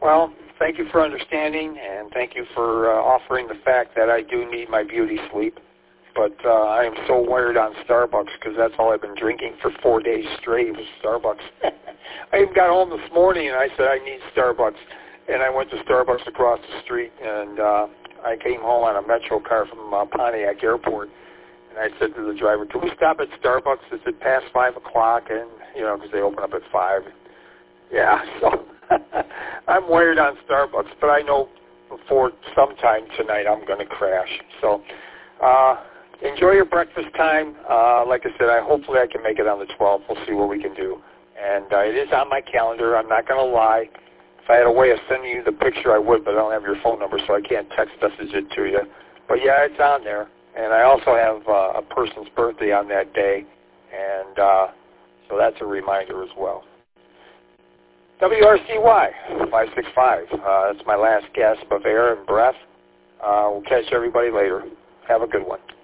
Well, thank you for understanding, and thank you for offering the fact that I do need my beauty sleep. But I am so wired on Starbucks because that's all I've been drinking for 4 days straight was Starbucks. I even got home this morning and I said I need Starbucks. And I went to Starbucks across the street, and I came home on a Metro car from Pontiac Airport. And I said to the driver, "Can we stop at Starbucks? Is it past 5 o'clock?" And, because they open up at 5. Yeah, so I'm wired on Starbucks, but I know before sometime tonight I'm going to crash. So enjoy your breakfast time. Like I said, hopefully I can make it on the 12th. We'll see what we can do. And it is on my calendar. I'm not going to lie. If I had a way of sending you the picture, I would, but I don't have your phone number, so I can't text message it to you. But, yeah, it's on there. And I also have a person's birthday on that day, and so that's a reminder as well. WRCY 565. That's my last gasp of air and breath. We'll catch everybody later. Have a good one.